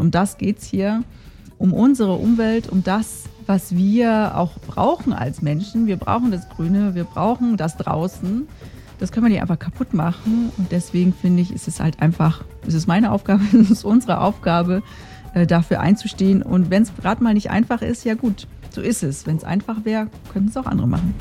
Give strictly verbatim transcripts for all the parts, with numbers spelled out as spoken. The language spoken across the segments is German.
Um das geht's hier, um unsere Umwelt, um das, was wir auch brauchen als Menschen. Wir brauchen das Grüne, wir brauchen das draußen. Das können wir nicht einfach kaputt machen. Und deswegen finde ich, ist es halt einfach, es ist meine Aufgabe, es ist unsere Aufgabe, dafür einzustehen. Und wenn es gerade mal nicht einfach ist, ja gut, so ist es. Wenn es einfach wäre, könnten es auch andere machen.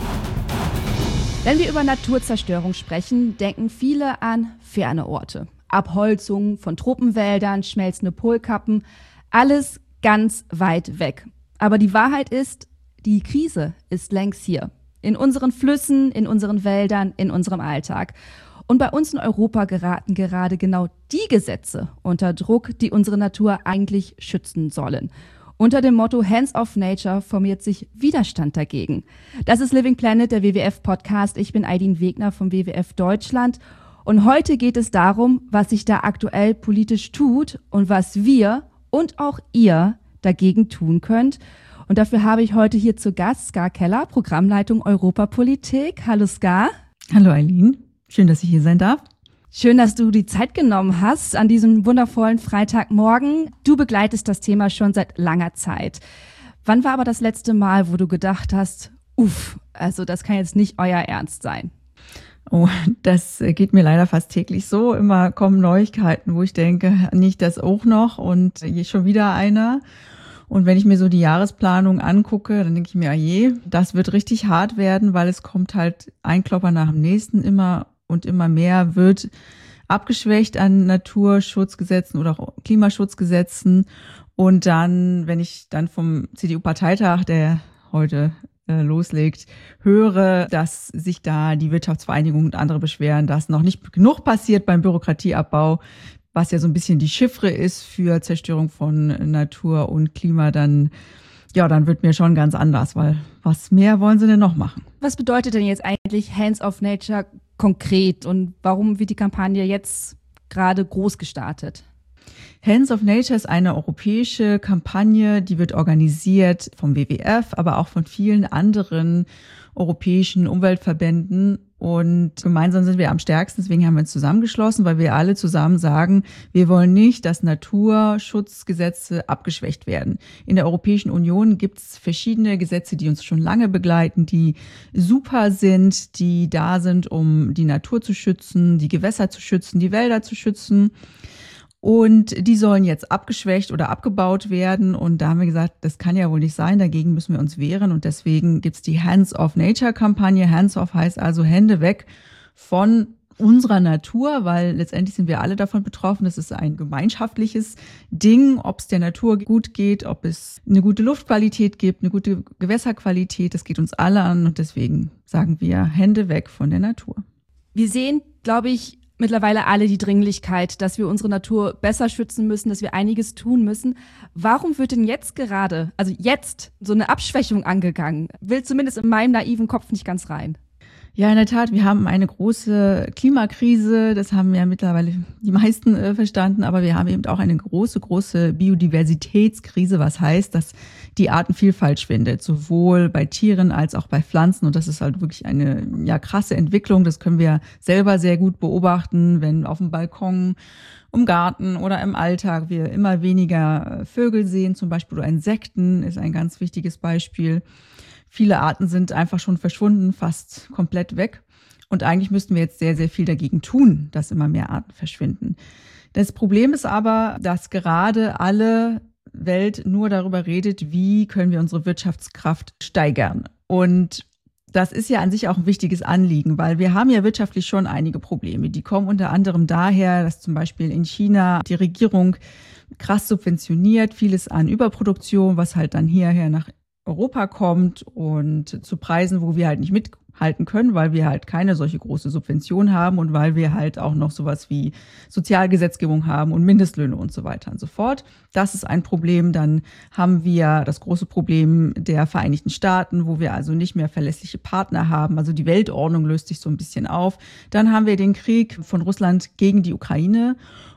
Wenn wir über Naturzerstörung sprechen, denken viele an ferne Orte. Abholzung von Tropenwäldern, schmelzende Polkappen, alles ganz weit weg. Aber die Wahrheit ist, die Krise ist längst hier. In unseren Flüssen, in unseren Wäldern, in unserem Alltag. Und bei uns in Europa geraten gerade genau die Gesetze unter Druck, die unsere Natur eigentlich schützen sollen. Unter dem Motto Hands of Nature formiert sich Widerstand dagegen. Das ist Living Planet, der W W F-Podcast. Ich bin Aidin Wegner vom W W F Deutschland. Und heute geht es darum, was sich da aktuell politisch tut und was wir und auch ihr dagegen tun könnt. Und dafür habe ich heute hier zu Gast Ska Keller, Programmleitung Europapolitik. Hallo Ska. Hallo Aidin, schön, dass ich hier sein darf. Schön, dass du die Zeit genommen hast an diesem wundervollen Freitagmorgen. Du begleitest das Thema schon seit langer Zeit. Wann war aber das letzte Mal, wo du gedacht hast, uff, also das kann jetzt nicht euer Ernst sein? Oh, das geht mir leider fast täglich so. Immer kommen Neuigkeiten, wo ich denke, nicht das auch noch und hier schon wieder einer. Und wenn ich mir so die Jahresplanung angucke, dann denke ich mir, ah je, das wird richtig hart werden, weil es kommt halt ein Klopper nach dem nächsten. Immer und immer mehr wird abgeschwächt an Naturschutzgesetzen oder auch Klimaschutzgesetzen. Und dann, wenn ich dann vom C D U-Parteitag, der heute äh, loslegt, höre, dass sich da die Wirtschaftsvereinigung und andere beschweren, dass noch nicht genug passiert beim Bürokratieabbau, was ja so ein bisschen die Chiffre ist für Zerstörung von Natur und Klima, dann, ja, dann wird mir schon ganz anders, weil was mehr wollen sie denn noch machen? Was bedeutet denn jetzt eigentlich Hands of Nature konkret und warum wird die Kampagne jetzt gerade groß gestartet? Hands of Nature ist eine europäische Kampagne, die wird organisiert vom W W F, aber auch von vielen anderen europäischen Umweltverbänden. Und gemeinsam sind wir am stärksten, deswegen haben wir uns zusammengeschlossen, weil wir alle zusammen sagen, wir wollen nicht, dass Naturschutzgesetze abgeschwächt werden. In der Europäischen Union gibt es verschiedene Gesetze, die uns schon lange begleiten, die super sind, die da sind, um die Natur zu schützen, die Gewässer zu schützen, die Wälder zu schützen. Und die sollen jetzt abgeschwächt oder abgebaut werden. Und da haben wir gesagt, das kann ja wohl nicht sein, dagegen müssen wir uns wehren. Und deswegen gibt's die Hands of Nature-Kampagne. Hands of heißt also Hände weg von unserer Natur, weil letztendlich sind wir alle davon betroffen. Das ist ein gemeinschaftliches Ding, ob es der Natur gut geht, ob es eine gute Luftqualität gibt, eine gute Gewässerqualität. Das geht uns alle an. Und deswegen sagen wir Hände weg von der Natur. Wir sehen, glaube ich, mittlerweile alle die Dringlichkeit, dass wir unsere Natur besser schützen müssen, dass wir einiges tun müssen. Warum wird denn jetzt gerade, also jetzt, so eine Abschwächung angegangen? Will zumindest in meinem naiven Kopf nicht ganz rein. Ja, in der Tat, wir haben eine große Klimakrise, das haben ja mittlerweile die meisten äh, verstanden, aber wir haben eben auch eine große, große Biodiversitätskrise, was heißt, dass die Artenvielfalt schwindet, sowohl bei Tieren als auch bei Pflanzen. Und das ist halt wirklich eine ja krasse Entwicklung, das können wir selber sehr gut beobachten, wenn auf dem Balkon, im Garten oder im Alltag wir immer weniger Vögel sehen, zum Beispiel oder Insekten ist ein ganz wichtiges Beispiel. Viele Arten sind einfach schon verschwunden, fast komplett weg. Und eigentlich müssten wir jetzt sehr, sehr viel dagegen tun, dass immer mehr Arten verschwinden. Das Problem ist aber, dass gerade alle Welt nur darüber redet, wie können wir unsere Wirtschaftskraft steigern. Und das ist ja an sich auch ein wichtiges Anliegen, weil wir haben ja wirtschaftlich schon einige Probleme. Die kommen unter anderem daher, dass zum Beispiel in China die Regierung krass subventioniert, vieles an Überproduktion, was halt dann hierher nach Europa kommt und zu Preisen, wo wir halt nicht mithalten können, weil wir halt keine solche große Subvention haben und weil wir halt auch noch sowas wie Sozialgesetzgebung haben und Mindestlöhne und so weiter und so fort. Das ist ein Problem. Dann haben wir das große Problem der Vereinigten Staaten, wo wir also nicht mehr verlässliche Partner haben. Also die Weltordnung löst sich so ein bisschen auf. Dann haben wir den Krieg von Russland gegen die Ukraine.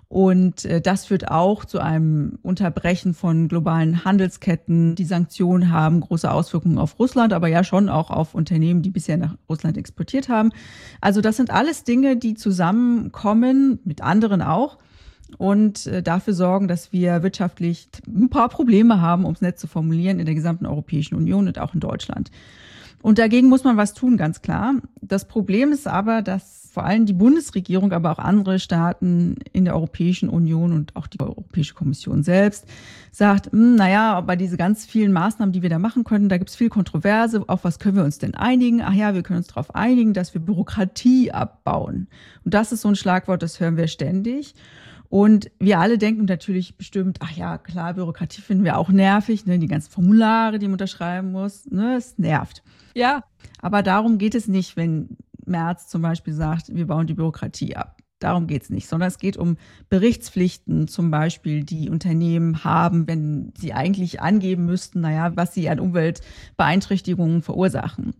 Und das führt auch zu einem Unterbrechen von globalen Handelsketten. Die Sanktionen haben große Auswirkungen auf Russland, aber ja schon auch auf Unternehmen, die bisher nach Russland exportiert haben. Also das sind alles Dinge, die zusammenkommen, mit anderen auch, und dafür sorgen, dass wir wirtschaftlich ein paar Probleme haben, um es nett zu formulieren, in der gesamten Europäischen Union und auch in Deutschland. Und dagegen muss man was tun, ganz klar. Das Problem ist aber, dass vor allem die Bundesregierung, aber auch andere Staaten in der Europäischen Union und auch die Europäische Kommission selbst sagt, naja, bei diese ganz vielen Maßnahmen, die wir da machen können, da gibt es viel Kontroverse. Auf was können wir uns denn einigen? Ach ja, wir können uns darauf einigen, dass wir Bürokratie abbauen. Und das ist so ein Schlagwort, das hören wir ständig. Und wir alle denken natürlich bestimmt, ach ja, klar, Bürokratie finden wir auch nervig, ne? Die ganzen Formulare, die man unterschreiben muss, ne? Es nervt. Ja. Aber darum geht es nicht, wenn Merz zum Beispiel sagt, wir bauen die Bürokratie ab. Darum geht es nicht, sondern es geht um Berichtspflichten zum Beispiel, die Unternehmen haben, wenn sie eigentlich angeben müssten, naja, was sie an Umweltbeeinträchtigungen verursachen.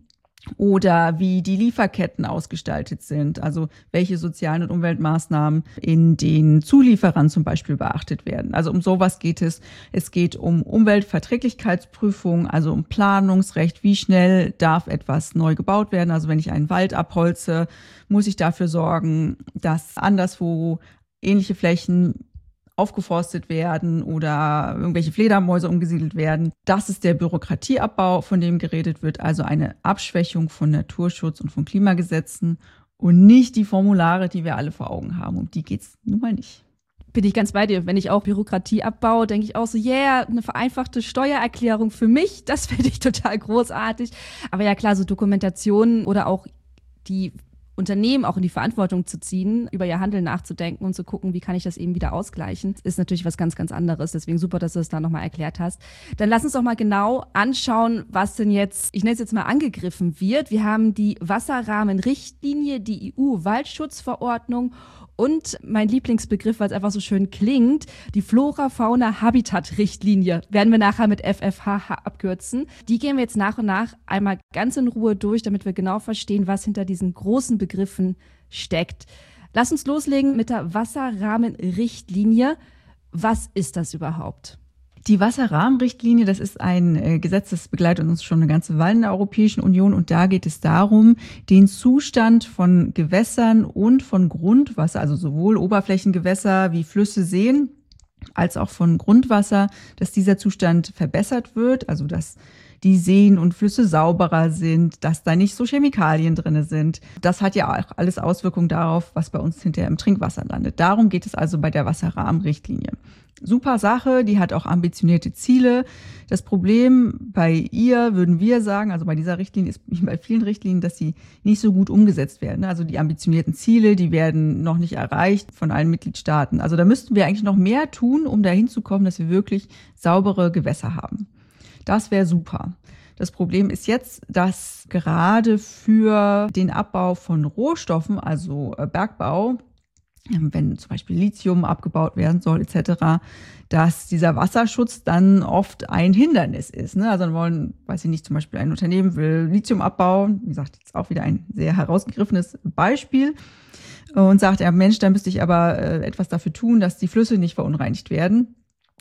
Oder wie die Lieferketten ausgestaltet sind, also welche sozialen und Umweltmaßnahmen in den Zulieferern zum Beispiel beachtet werden. Also um sowas geht es. Es geht um Umweltverträglichkeitsprüfung, also um Planungsrecht. Wie schnell darf etwas neu gebaut werden? Also wenn ich einen Wald abholze, muss ich dafür sorgen, dass anderswo ähnliche Flächen aufgeforstet werden oder irgendwelche Fledermäuse umgesiedelt werden. Das ist der Bürokratieabbau, von dem geredet wird, also eine Abschwächung von Naturschutz und von Klimagesetzen und nicht die Formulare, die wir alle vor Augen haben. Um die geht's nun mal nicht. Bin ich ganz bei dir. Wenn ich auch Bürokratie abbaue, denke ich auch so, yeah, eine vereinfachte Steuererklärung für mich, das finde ich total großartig. Aber ja klar, so Dokumentationen oder auch die Unternehmen auch in die Verantwortung zu ziehen, über ihr Handeln nachzudenken und zu gucken, wie kann ich das eben wieder ausgleichen, ist natürlich was ganz, ganz anderes. Deswegen super, dass du das da nochmal erklärt hast. Dann lass uns doch mal genau anschauen, was denn jetzt, ich nenne es jetzt mal, angegriffen wird. Wir haben die Wasserrahmenrichtlinie, die E U-Waldschutzverordnung und mein Lieblingsbegriff, weil es einfach so schön klingt, die Flora-Fauna-Habitat-Richtlinie. Werden wir nachher mit F F H H abkürzen. Die gehen wir jetzt nach und nach einmal ganz in Ruhe durch, damit wir genau verstehen, was hinter diesen großen Begriffen steckt. Lass uns loslegen mit der Wasserrahmenrichtlinie. Was ist das überhaupt? Die Wasserrahmenrichtlinie, das ist ein äh, Gesetz, das begleitet uns schon eine ganze Weile in der Europäischen Union. Und da geht es darum, den Zustand von Gewässern und von Grundwasser, also sowohl Oberflächengewässer wie Flüsse, Seen, als auch von Grundwasser, dass dieser Zustand verbessert wird, also dass die Seen und Flüsse sauberer sind, dass da nicht so Chemikalien drin sind. Das hat ja auch alles Auswirkungen darauf, was bei uns hinterher im Trinkwasser landet. Darum geht es also bei der Wasserrahmenrichtlinie. Super Sache, die hat auch ambitionierte Ziele. Das Problem bei ihr, würden wir sagen, also bei dieser Richtlinie ist wie bei vielen Richtlinien, dass sie nicht so gut umgesetzt werden. Also die ambitionierten Ziele, die werden noch nicht erreicht von allen Mitgliedstaaten. Also da müssten wir eigentlich noch mehr tun, um dahin zu kommen, dass wir wirklich saubere Gewässer haben. Das wäre super. Das Problem ist jetzt, dass gerade für den Abbau von Rohstoffen, also Bergbau, wenn zum Beispiel Lithium abgebaut werden soll et cetera, dass dieser Wasserschutz dann oft ein Hindernis ist. Ne? Also dann wollen, weiß ich nicht, zum Beispiel ein Unternehmen will Lithium abbauen, wie gesagt, jetzt auch wieder ein sehr herausgegriffenes Beispiel, und sagt, ja Mensch, da müsste ich aber äh, etwas dafür tun, dass die Flüsse nicht verunreinigt werden.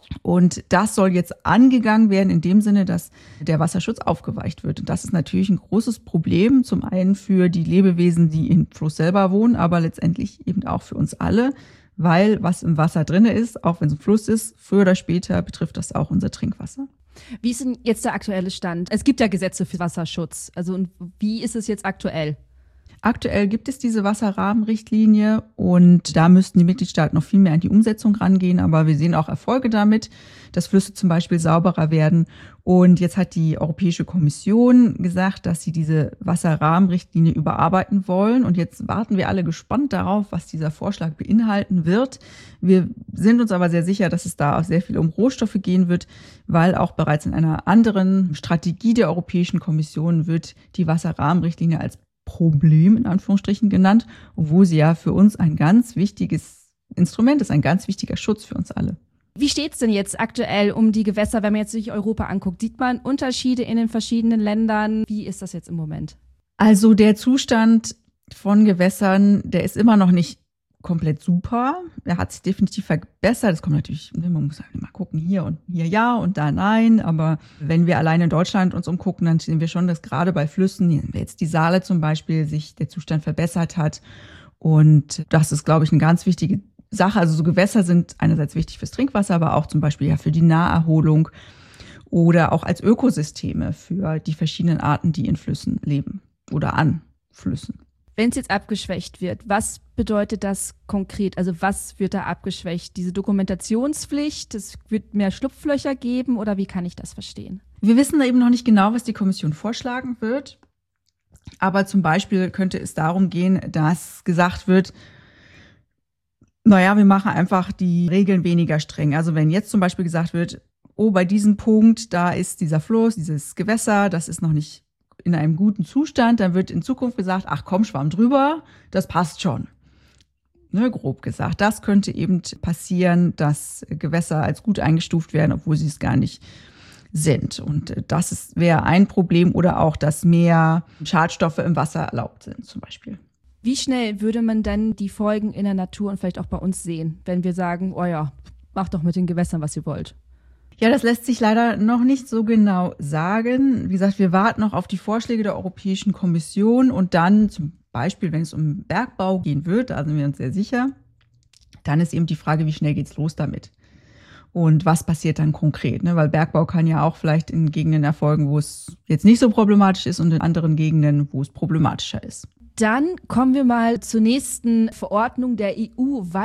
Und das soll jetzt angegangen werden in dem Sinne, dass der Wasserschutz aufgeweicht wird. Und das ist natürlich ein großes Problem, zum einen für die Lebewesen, die im Fluss selber wohnen, aber letztendlich eben auch für uns alle, weil was im Wasser drin ist, auch wenn es ein Fluss ist, früher oder später betrifft das auch unser Trinkwasser. Wie ist denn jetzt der aktuelle Stand? Es gibt ja Gesetze für Wasserschutz. Also und wie ist es jetzt aktuell? Aktuell gibt es diese Wasserrahmenrichtlinie und da müssten die Mitgliedstaaten noch viel mehr an die Umsetzung rangehen. Aber wir sehen auch Erfolge damit, dass Flüsse zum Beispiel sauberer werden. Und jetzt hat die Europäische Kommission gesagt, dass sie diese Wasserrahmenrichtlinie überarbeiten wollen. Und jetzt warten wir alle gespannt darauf, was dieser Vorschlag beinhalten wird. Wir sind uns aber sehr sicher, dass es da auch sehr viel um Rohstoffe gehen wird, weil auch bereits in einer anderen Strategie der Europäischen Kommission wird die Wasserrahmenrichtlinie als Problem in Anführungsstrichen genannt, obwohl sie ja für uns ein ganz wichtiges Instrument ist, ein ganz wichtiger Schutz für uns alle. Wie steht es denn jetzt aktuell um die Gewässer, wenn man jetzt sich Europa anguckt? Sieht man Unterschiede in den verschiedenen Ländern? Wie ist das jetzt im Moment? Also der Zustand von Gewässern, der ist immer noch nicht komplett super. Er hat sich definitiv verbessert. Es kommt natürlich, man muss halt mal gucken, hier und hier ja und da nein. Aber wenn wir allein in Deutschland uns umgucken, dann sehen wir schon, dass gerade bei Flüssen, jetzt die Saale zum Beispiel, sich der Zustand verbessert hat. Und das ist, glaube ich, ein ganz wichtiges Sache. Also so Gewässer sind einerseits wichtig fürs Trinkwasser, aber auch zum Beispiel ja für die Naherholung oder auch als Ökosysteme für die verschiedenen Arten, die in Flüssen leben oder an Flüssen. Wenn es jetzt abgeschwächt wird, was bedeutet das konkret? Also was wird da abgeschwächt? Diese Dokumentationspflicht, es wird mehr Schlupflöcher geben oder wie kann ich das verstehen? Wir wissen da eben noch nicht genau, was die Kommission vorschlagen wird. Aber zum Beispiel könnte es darum gehen, dass gesagt wird, naja, wir machen einfach die Regeln weniger streng. Also wenn jetzt zum Beispiel gesagt wird, oh, bei diesem Punkt, da ist dieser Fluss, dieses Gewässer, das ist noch nicht in einem guten Zustand, dann wird in Zukunft gesagt, ach komm, schwamm drüber, das passt schon. Ne, grob gesagt. Das könnte eben passieren, dass Gewässer als gut eingestuft werden, obwohl sie es gar nicht sind. Und das wäre ein Problem oder auch, dass mehr Schadstoffe im Wasser erlaubt sind zum Beispiel. Wie schnell würde man dann die Folgen in der Natur und vielleicht auch bei uns sehen, wenn wir sagen, oh ja, macht doch mit den Gewässern, was ihr wollt? Ja, das lässt sich leider noch nicht so genau sagen. Wie gesagt, wir warten noch auf die Vorschläge der Europäischen Kommission und dann zum Beispiel, wenn es um Bergbau gehen wird, da sind wir uns sehr sicher, dann ist eben die Frage, wie schnell geht's los damit? Und was passiert dann konkret? Ne? Weil Bergbau kann ja auch vielleicht in Gegenden erfolgen, wo es jetzt nicht so problematisch ist und in anderen Gegenden, wo es problematischer ist. Dann kommen wir mal zur nächsten Verordnung, der E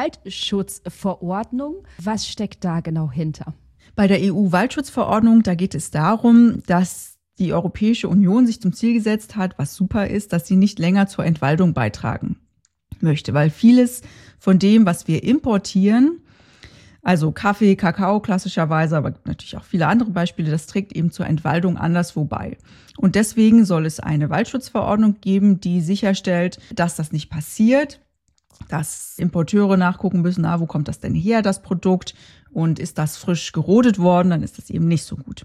U-Waldschutzverordnung. Was steckt da genau hinter? Bei der E U-Waldschutzverordnung, da geht es darum, dass die Europäische Union sich zum Ziel gesetzt hat, was super ist, dass sie nicht länger zur Entwaldung beitragen möchte. Weil vieles von dem, was wir importieren, also Kaffee, Kakao klassischerweise, aber natürlich auch viele andere Beispiele, das trägt eben zur Entwaldung anderswo bei. Und deswegen soll es eine Waldschutzverordnung geben, die sicherstellt, dass das nicht passiert, dass Importeure nachgucken müssen, na, wo kommt das denn her, das Produkt, und ist das frisch gerodet worden, dann ist das eben nicht so gut.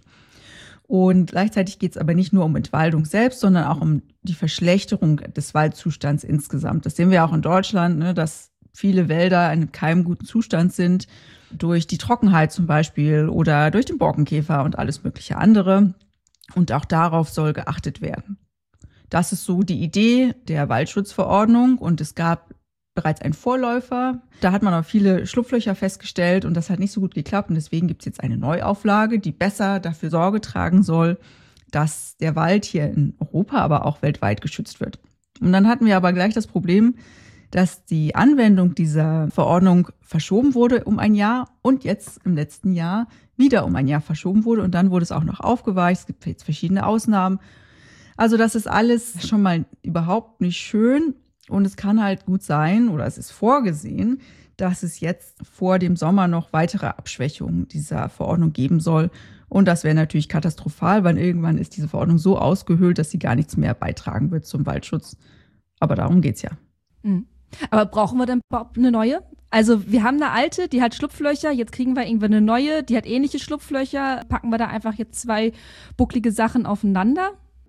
Und gleichzeitig geht es aber nicht nur um Entwaldung selbst, sondern auch um die Verschlechterung des Waldzustands insgesamt. Das sehen wir auch in Deutschland, ne, dass viele Wälder in keinem guten Zustand sind, durch die Trockenheit zum Beispiel oder durch den Borkenkäfer und alles mögliche andere. Und auch darauf soll geachtet werden. Das ist so die Idee der Waldschutzverordnung und es gab bereits einen Vorläufer. Da hat man auch viele Schlupflöcher festgestellt und das hat nicht so gut geklappt. Und deswegen gibt es jetzt eine Neuauflage, die besser dafür Sorge tragen soll, dass der Wald hier in Europa, aber auch weltweit geschützt wird. Und dann hatten wir aber gleich das Problem, dass die Anwendung dieser Verordnung verschoben wurde um ein Jahr und jetzt im letzten Jahr wieder um ein Jahr verschoben wurde. Und dann wurde es auch noch aufgeweicht. Es gibt jetzt verschiedene Ausnahmen. Also das ist alles schon mal überhaupt nicht schön. Und es kann halt gut sein, oder es ist vorgesehen, dass es jetzt vor dem Sommer noch weitere Abschwächungen dieser Verordnung geben soll. Und das wäre natürlich katastrophal, weil irgendwann ist diese Verordnung so ausgehöhlt, dass sie gar nichts mehr beitragen wird zum Waldschutz. Aber darum geht's ja. Mhm. Aber brauchen wir denn überhaupt eine neue? Also wir haben eine alte, die hat Schlupflöcher, jetzt kriegen wir irgendwann eine neue, die hat ähnliche Schlupflöcher. Packen wir da einfach jetzt zwei bucklige Sachen aufeinander?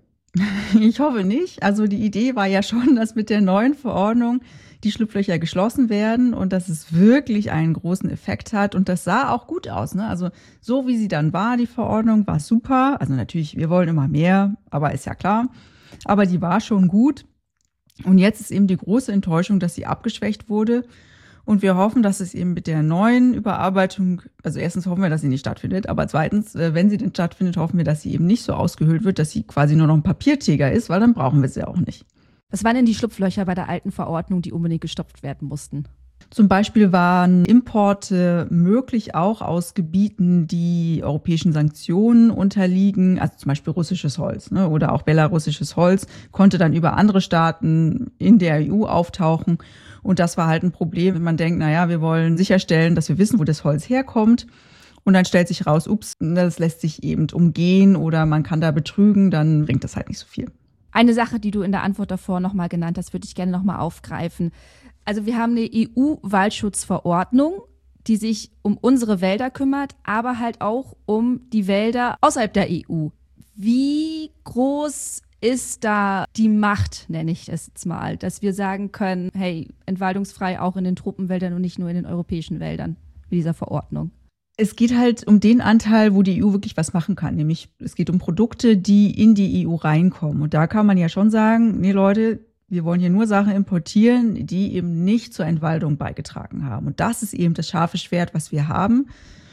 Ich hoffe nicht. Also die Idee war ja schon, dass mit der neuen Verordnung die Schlupflöcher geschlossen werden und dass es wirklich einen großen Effekt hat. Und das sah auch gut aus, ne? Also so wie sie dann war, die Verordnung, war super. Also natürlich, wir wollen immer mehr, aber ist ja klar. Aber die war schon gut. Und jetzt ist eben die große Enttäuschung, dass sie abgeschwächt wurde. Und wir hoffen, dass es eben mit der neuen Überarbeitung, also erstens hoffen wir, dass sie nicht stattfindet, aber zweitens, wenn sie denn stattfindet, hoffen wir, dass sie eben nicht so ausgehöhlt wird, dass sie quasi nur noch ein Papiertiger ist, weil dann brauchen wir sie auch nicht. Was waren denn die Schlupflöcher bei der alten Verordnung, die unbedingt gestopft werden mussten? Zum Beispiel waren Importe möglich auch aus Gebieten, die europäischen Sanktionen unterliegen, also zum Beispiel russisches Holz, ne, oder auch belarussisches Holz, konnte dann über andere Staaten in der E U auftauchen. Und das war halt ein Problem, wenn man denkt, naja, wir wollen sicherstellen, dass wir wissen, wo das Holz herkommt. Und dann stellt sich raus, ups, das lässt sich eben umgehen oder man kann da betrügen, dann bringt das halt nicht so viel. Eine Sache, die du in der Antwort davor nochmal genannt hast, würde ich gerne nochmal aufgreifen. Also wir haben eine E U-Waldschutzverordnung, die sich um unsere Wälder kümmert, aber halt auch um die Wälder außerhalb der E U. Wie groß ist da die Macht, nenne ich es jetzt mal, dass wir sagen können, hey, entwaldungsfrei auch in den Tropenwäldern und nicht nur in den europäischen Wäldern mit dieser Verordnung? Es geht halt um den Anteil, wo die E U wirklich was machen kann. Nämlich es geht um Produkte, die in die E U reinkommen. Und da kann man ja schon sagen, nee Leute, Wir wollen hier nur Sachen importieren, die eben nicht zur Entwaldung beigetragen haben. Und das ist eben das scharfe Schwert, was wir haben.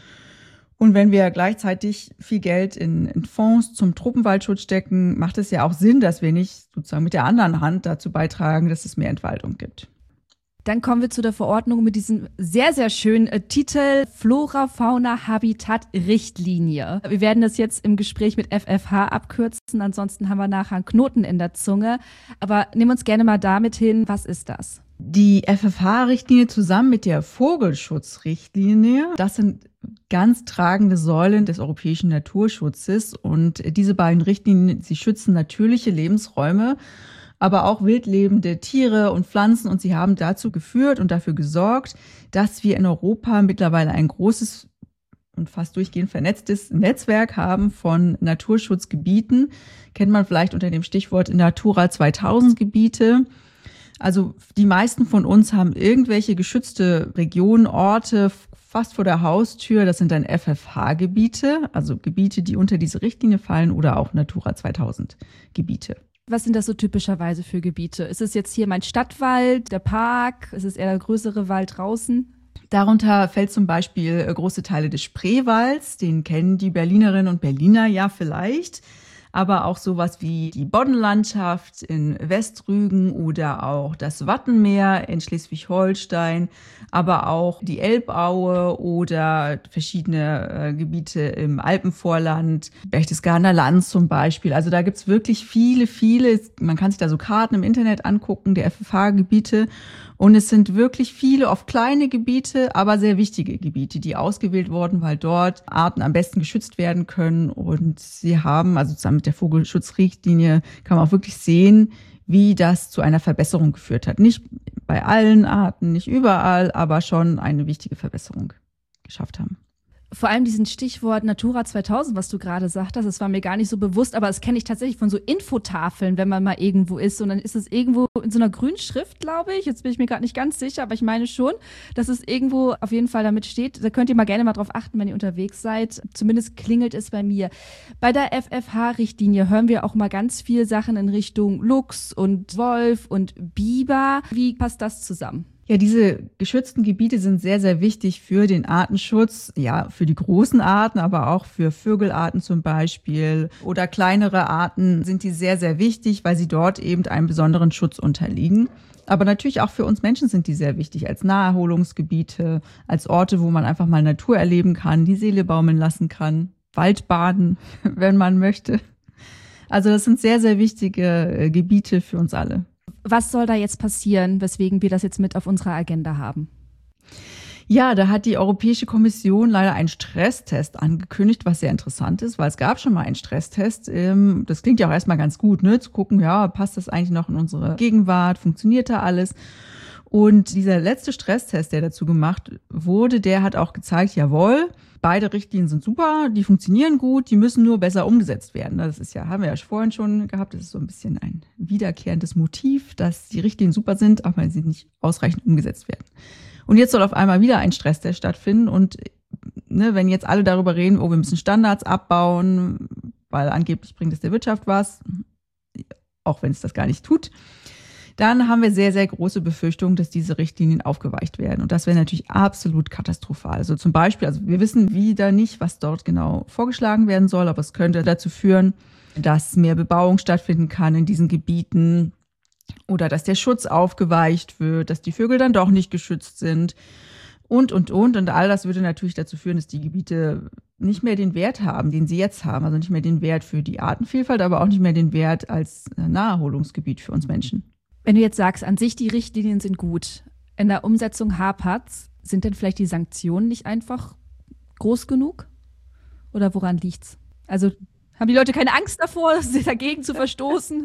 Und wenn wir gleichzeitig viel Geld in, in Fonds zum Tropenwaldschutz stecken, macht es ja auch Sinn, dass wir nicht sozusagen mit der anderen Hand dazu beitragen, dass es mehr Entwaldung gibt. Dann kommen wir zu der Verordnung mit diesem sehr, sehr schönen äh, Titel Flora, Fauna, Habitat, Richtlinie. Wir werden das jetzt im Gespräch mit F F H abkürzen, ansonsten haben wir nachher einen Knoten in der Zunge. Aber nimm uns gerne mal damit hin, was ist das? Die F F H-Richtlinie zusammen mit der Vogelschutzrichtlinie, das sind ganz tragende Säulen des europäischen Naturschutzes. Und diese beiden Richtlinien, sie schützen natürliche Lebensräume, aber auch wildlebende Tiere und Pflanzen. Und sie haben dazu geführt und dafür gesorgt, dass wir in Europa mittlerweile ein großes und fast durchgehend vernetztes Netzwerk haben von Naturschutzgebieten. Kennt man vielleicht unter dem Stichwort Natura zweitausend Gebiete. Also die meisten von uns haben irgendwelche geschützte Regionen, Orte fast vor der Haustür. Das sind dann F F H-Gebiete, also Gebiete, die unter diese Richtlinie fallen oder auch Natura zweitausend Gebiete. Was sind das so typischerweise für Gebiete? Ist es jetzt hier mein Stadtwald, der Park? Ist es eher der größere Wald draußen? Darunter fällt zum Beispiel große Teile des Spreewalds. Den kennen die Berlinerinnen und Berliner ja vielleicht. Aber auch sowas wie die Boddenlandschaft in Westrügen oder auch das Wattenmeer in Schleswig-Holstein, aber auch die Elbaue oder verschiedene äh, Gebiete im Alpenvorland, Berchtesgadener Land zum Beispiel. Also da gibt's wirklich viele, viele, man kann sich da so Karten im Internet angucken, der F F H-Gebiete. Und es sind wirklich viele, oft kleine Gebiete, aber sehr wichtige Gebiete, die ausgewählt wurden, weil dort Arten am besten geschützt werden können. Und sie haben, also zusammen mit der Vogelschutzrichtlinie, kann man auch wirklich sehen, wie das zu einer Verbesserung geführt hat. Nicht bei allen Arten, nicht überall, aber schon eine wichtige Verbesserung geschafft haben. Vor allem diesen Stichwort Natura zweitausend, was du gerade sagtest, das war mir gar nicht so bewusst, aber das kenne ich tatsächlich von so Infotafeln, wenn man mal irgendwo ist und dann ist es irgendwo in so einer Grünschrift, glaube ich. Jetzt bin ich mir gerade nicht ganz sicher, aber ich meine schon, dass es irgendwo auf jeden Fall damit steht. Da könnt ihr mal gerne mal drauf achten, wenn ihr unterwegs seid. Zumindest klingelt es bei mir. Bei der F F H-Richtlinie hören wir auch mal ganz viel Sachen in Richtung Luchs und Wolf und Biber. Wie passt das zusammen? Ja, diese geschützten Gebiete sind sehr, sehr wichtig für den Artenschutz. Ja, für die großen Arten, aber auch für Vögelarten zum Beispiel oder kleinere Arten sind die sehr, sehr wichtig, weil sie dort eben einem besonderen Schutz unterliegen. Aber natürlich auch für uns Menschen sind die sehr wichtig als Naherholungsgebiete, als Orte, wo man einfach mal Natur erleben kann, die Seele baumeln lassen kann, Waldbaden, wenn man möchte. Also das sind sehr, sehr wichtige Gebiete für uns alle. Was soll da jetzt passieren, weswegen wir das jetzt mit auf unserer Agenda haben? Ja, da hat die Europäische Kommission leider einen Stresstest angekündigt, was sehr interessant ist, weil es gab schon mal einen Stresstest. Das klingt ja auch erstmal ganz gut, ne? Zu gucken, ja, passt das eigentlich noch in unsere Gegenwart, funktioniert da alles? Und dieser letzte Stresstest, der dazu gemacht wurde, der hat auch gezeigt, jawohl, beide Richtlinien sind super, die funktionieren gut, die müssen nur besser umgesetzt werden. Das ist ja, haben wir ja vorhin schon gehabt, das ist so ein bisschen ein wiederkehrendes Motiv, dass die Richtlinien super sind, aber sie nicht ausreichend umgesetzt werden. Und jetzt soll auf einmal wieder ein Stresstest stattfinden und ne, wenn jetzt alle darüber reden, oh, wir müssen Standards abbauen, weil angeblich bringt es der Wirtschaft was, auch wenn es das gar nicht tut, dann haben wir sehr, sehr große Befürchtungen, dass diese Richtlinien aufgeweicht werden. Und das wäre natürlich absolut katastrophal. Also zum Beispiel, also wir wissen wieder nicht, was dort genau vorgeschlagen werden soll, aber es könnte dazu führen, dass mehr Bebauung stattfinden kann in diesen Gebieten oder dass der Schutz aufgeweicht wird, dass die Vögel dann doch nicht geschützt sind und, und, und. Und all das würde natürlich dazu führen, dass die Gebiete nicht mehr den Wert haben, den sie jetzt haben. Also nicht mehr den Wert für die Artenvielfalt, aber auch nicht mehr den Wert als Naherholungsgebiet für uns Menschen. Wenn du jetzt sagst, an sich die Richtlinien sind gut, in der Umsetzung hapert's, sind denn vielleicht die Sanktionen nicht einfach groß genug? Oder woran liegt's? Also haben die Leute keine Angst davor, dagegen zu verstoßen?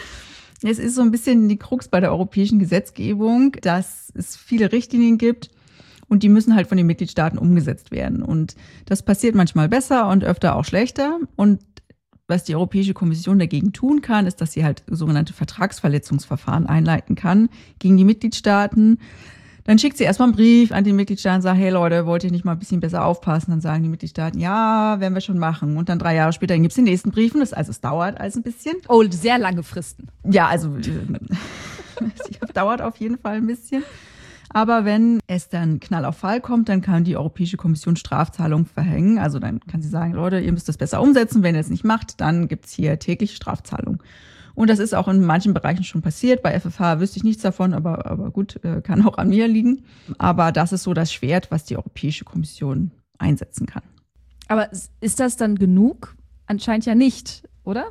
Es ist so ein bisschen die Krux bei der europäischen Gesetzgebung, dass es viele Richtlinien gibt und die müssen halt von den Mitgliedstaaten umgesetzt werden. Und das passiert manchmal besser und öfter auch schlechter. Und was die Europäische Kommission dagegen tun kann, ist, dass sie halt sogenannte Vertragsverletzungsverfahren einleiten kann gegen die Mitgliedstaaten. Dann schickt sie erstmal einen Brief an die Mitgliedstaaten und sagt, hey Leute, wollt ihr nicht mal ein bisschen besser aufpassen? Dann sagen die Mitgliedstaaten, ja, werden wir schon machen. Und dann drei Jahre später gibt's den nächsten Brief. Das, also es dauert alles ein bisschen. Oh, sehr lange Fristen. Ja, also Es dauert auf jeden Fall ein bisschen. Aber wenn es dann Knall auf Fall kommt, dann kann die Europäische Kommission Strafzahlungen verhängen. Also dann kann sie sagen, Leute, ihr müsst das besser umsetzen. Wenn ihr es nicht macht, dann gibt's hier tägliche Strafzahlungen. Und das ist auch in manchen Bereichen schon passiert. Bei F F H wüsste ich nichts davon, aber, aber gut, kann auch an mir liegen. Aber das ist so das Schwert, was die Europäische Kommission einsetzen kann. Aber ist das dann genug? Anscheinend ja nicht, oder?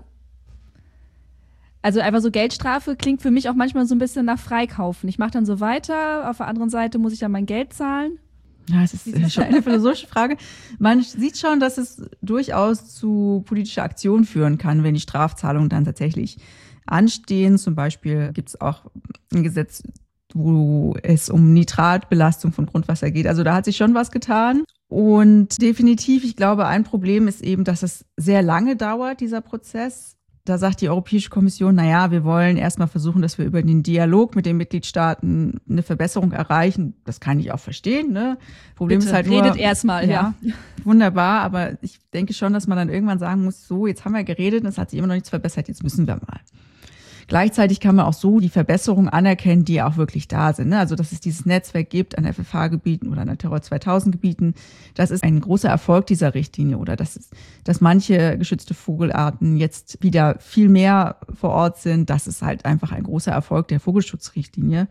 Also einfach so Geldstrafe klingt für mich auch manchmal so ein bisschen nach Freikaufen. Ich mache dann so weiter, auf der anderen Seite muss ich dann mein Geld zahlen. Ja, es ist schon eine philosophische Frage. Man sieht schon, dass es durchaus zu politischer Aktion führen kann, wenn die Strafzahlungen dann tatsächlich anstehen. Zum Beispiel gibt es auch ein Gesetz, wo es um Nitratbelastung von Grundwasser geht. Also da hat sich schon was getan. Und definitiv, ich glaube, ein Problem ist eben, dass es sehr lange dauert, dieser Prozess. Da sagt die Europäische Kommission, na ja, wir wollen erstmal versuchen, dass wir über den Dialog mit den Mitgliedstaaten eine Verbesserung erreichen. Das kann ich auch verstehen, ne? Problem Bitte, ist halt redet nur, erstmal, ja. ja. Wunderbar, aber ich denke schon, dass man dann irgendwann sagen muss, so, jetzt haben wir geredet, es hat sich immer noch nichts verbessert, jetzt müssen wir mal. Gleichzeitig kann man auch so die Verbesserungen anerkennen, die auch wirklich da sind. Also, dass es dieses Netzwerk gibt an F F H-Gebieten oder an Natura zweitausend-Gebieten, das ist ein großer Erfolg dieser Richtlinie. Oder dass, es, dass manche geschützte Vogelarten jetzt wieder viel mehr vor Ort sind, das ist halt einfach ein großer Erfolg der Vogelschutzrichtlinie.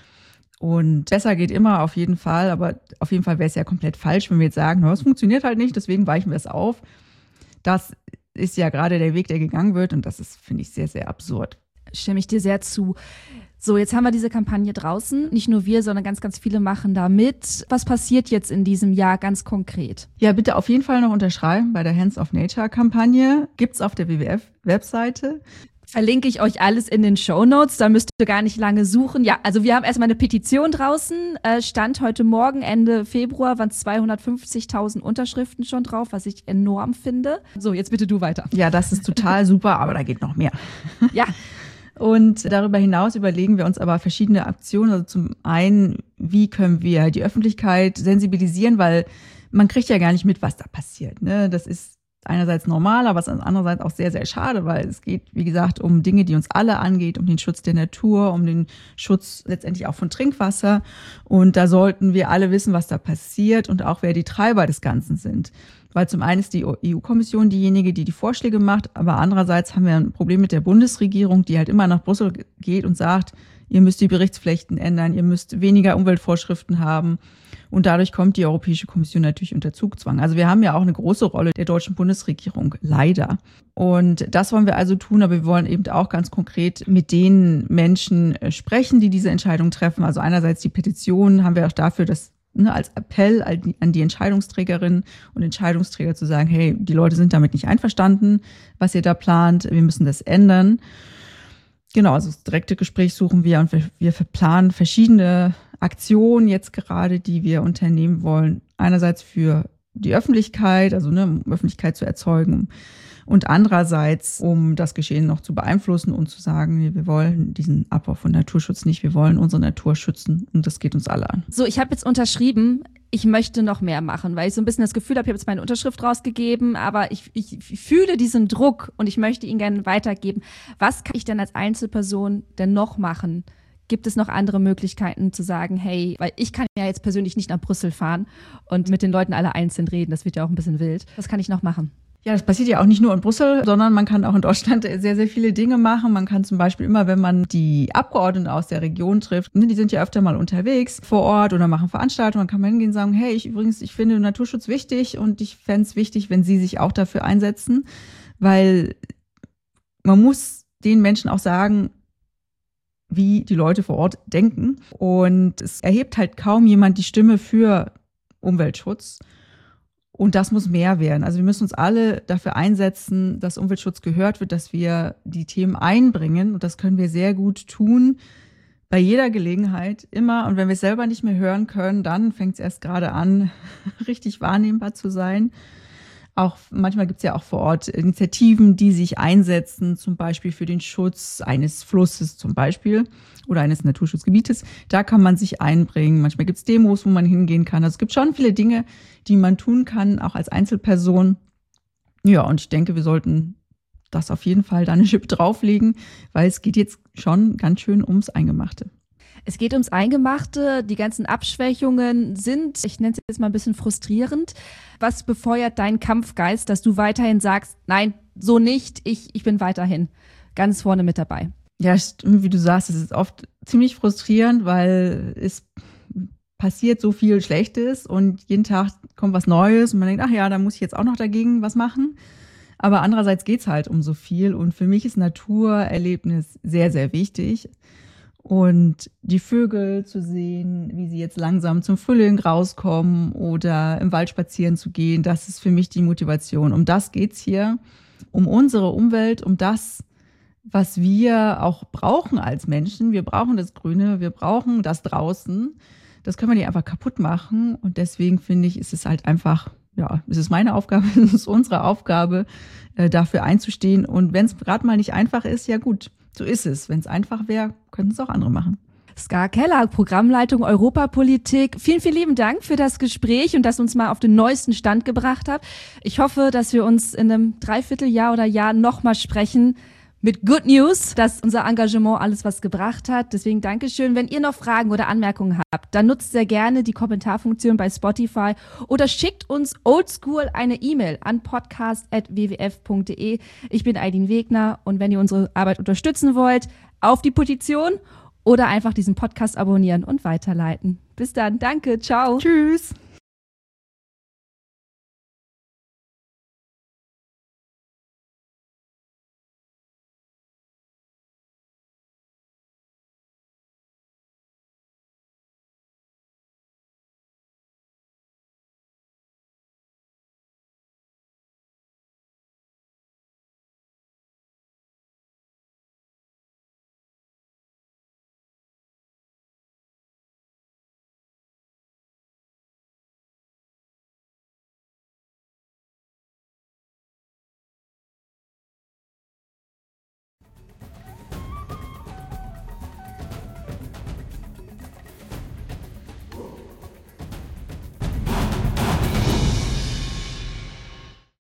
Und besser geht immer auf jeden Fall, aber auf jeden Fall wäre es ja komplett falsch, wenn wir jetzt sagen, es funktioniert halt nicht, deswegen weichen wir es auf. Das ist ja gerade der Weg, der gegangen wird und das ist, finde ich, sehr, sehr absurd. Stimme ich dir sehr zu. So, jetzt haben wir diese Kampagne draußen. Nicht nur wir, sondern ganz, ganz viele machen da mit. Was passiert jetzt in diesem Jahr ganz konkret? Ja, bitte auf jeden Fall noch unterschreiben bei der Hands of Nature-Kampagne. Gibt's auf der W W F-Webseite. Verlinke ich euch alles in den Shownotes, da müsst ihr gar nicht lange suchen. Ja, also wir haben erstmal eine Petition draußen. Stand heute Morgen, Ende Februar, waren zweihundertfünfzigtausend Unterschriften schon drauf, was ich enorm finde. So, jetzt bitte du weiter. Ja, das ist total super, aber da geht noch mehr. Ja. Und darüber hinaus überlegen wir uns aber verschiedene Aktionen. Also zum einen, wie können wir die Öffentlichkeit sensibilisieren, weil man kriegt ja gar nicht mit, was da passiert, ne? Das ist einerseits normal, aber es ist andererseits auch sehr, sehr schade, weil es geht, wie gesagt, um Dinge, die uns alle angeht, um den Schutz der Natur, um den Schutz letztendlich auch von Trinkwasser. Und da sollten wir alle wissen, was da passiert und auch wer die Treiber des Ganzen sind. Weil zum einen ist die E U-Kommission diejenige, die die Vorschläge macht, aber andererseits haben wir ein Problem mit der Bundesregierung, die halt immer nach Brüssel geht und sagt, ihr müsst die Berichtspflichten ändern, ihr müsst weniger Umweltvorschriften haben. Und dadurch kommt die Europäische Kommission natürlich unter Zugzwang. Also wir haben ja auch eine große Rolle der deutschen Bundesregierung, leider. Und das wollen wir also tun, aber wir wollen eben auch ganz konkret mit den Menschen sprechen, die diese Entscheidung treffen. Also einerseits die Petition haben wir auch dafür, dass Ne, als Appell an die Entscheidungsträgerinnen und Entscheidungsträger zu sagen, hey, die Leute sind damit nicht einverstanden, was ihr da plant, wir müssen das ändern. Genau, also das direkte Gespräch suchen wir und wir, wir planen verschiedene Aktionen jetzt gerade, die wir unternehmen wollen. Einerseits für die Öffentlichkeit, also ne, um Öffentlichkeit zu erzeugen, und andererseits, um das Geschehen noch zu beeinflussen und zu sagen, wir wollen diesen Abbau von Naturschutz nicht, wir wollen unsere Natur schützen und das geht uns alle an. So, ich habe jetzt unterschrieben, ich möchte noch mehr machen, weil ich so ein bisschen das Gefühl habe, ich habe jetzt meine Unterschrift rausgegeben, aber ich, ich, ich fühle diesen Druck und ich möchte ihn gerne weitergeben. Was kann ich denn als Einzelperson denn noch machen? Gibt es noch andere Möglichkeiten zu sagen, hey, weil ich kann ja jetzt persönlich nicht nach Brüssel fahren und mit den Leuten alle einzeln reden, das wird ja auch ein bisschen wild. Was kann ich noch machen? Ja, das passiert ja auch nicht nur in Brüssel, sondern man kann auch in Deutschland sehr, sehr viele Dinge machen. Man kann zum Beispiel immer, wenn man die Abgeordneten aus der Region trifft, die sind ja öfter mal unterwegs vor Ort oder machen Veranstaltungen, man kann mal hingehen und sagen, hey, ich übrigens, ich finde Naturschutz wichtig und ich fände es wichtig, wenn Sie sich auch dafür einsetzen, weil man muss den Menschen auch sagen, wie die Leute vor Ort denken. Und es erhebt halt kaum jemand die Stimme für Umweltschutz. Und das muss mehr werden. Also wir müssen uns alle dafür einsetzen, dass Umweltschutz gehört wird, dass wir die Themen einbringen. Und das können wir sehr gut tun, bei jeder Gelegenheit, immer. Und wenn wir es selber nicht mehr hören können, dann fängt es erst gerade an, richtig wahrnehmbar zu sein. Auch manchmal gibt es ja auch vor Ort Initiativen, die sich einsetzen, zum Beispiel für den Schutz eines Flusses zum Beispiel oder eines Naturschutzgebietes. Da kann man sich einbringen. Manchmal gibt es Demos, wo man hingehen kann. Also es gibt schon viele Dinge, die man tun kann, auch als Einzelperson. Ja, und ich denke, wir sollten das auf jeden Fall da eine Schippe drauflegen, weil es geht jetzt schon ganz schön ums Eingemachte. Es geht ums Eingemachte, die ganzen Abschwächungen sind, ich nenne es jetzt mal ein bisschen frustrierend. Was befeuert deinen Kampfgeist, dass du weiterhin sagst, nein, so nicht, ich, ich bin weiterhin ganz vorne mit dabei? Ja, wie du sagst, es ist oft ziemlich frustrierend, weil es passiert so viel Schlechtes und jeden Tag kommt was Neues und man denkt, ach ja, da muss ich jetzt auch noch dagegen was machen. Aber andererseits geht's halt um so viel und für mich ist Naturerlebnis sehr, sehr wichtig. Und die Vögel zu sehen, wie sie jetzt langsam zum Frühling rauskommen oder im Wald spazieren zu gehen, das ist für mich die Motivation. Um das geht's hier, um unsere Umwelt, um das, was wir auch brauchen als Menschen. Wir brauchen das Grüne, wir brauchen das draußen. Das können wir nicht einfach kaputt machen. Und deswegen finde ich, ist es halt einfach, ja, es ist meine Aufgabe, es ist unsere Aufgabe, dafür einzustehen. Und wenn es gerade mal nicht einfach ist, ja gut, so ist es. Wenn es einfach wäre, könnten es auch andere machen. Ska Keller, Programmleitung Europapolitik. Vielen, vielen lieben Dank für das Gespräch und dass du uns mal auf den neuesten Stand gebracht habt. Ich hoffe, dass wir uns in einem Dreivierteljahr oder Jahr nochmal sprechen mit Good News, dass unser Engagement alles was gebracht hat. Deswegen Dankeschön. Wenn ihr noch Fragen oder Anmerkungen habt, dann nutzt sehr gerne die Kommentarfunktion bei Spotify oder schickt uns oldschool eine E-Mail an podcast at w w f punkt d e. Ich bin Aidin Wegner und wenn ihr unsere Arbeit unterstützen wollt, auf die Petition oder einfach diesen Podcast abonnieren und weiterleiten. Bis dann. Danke. Ciao. Tschüss.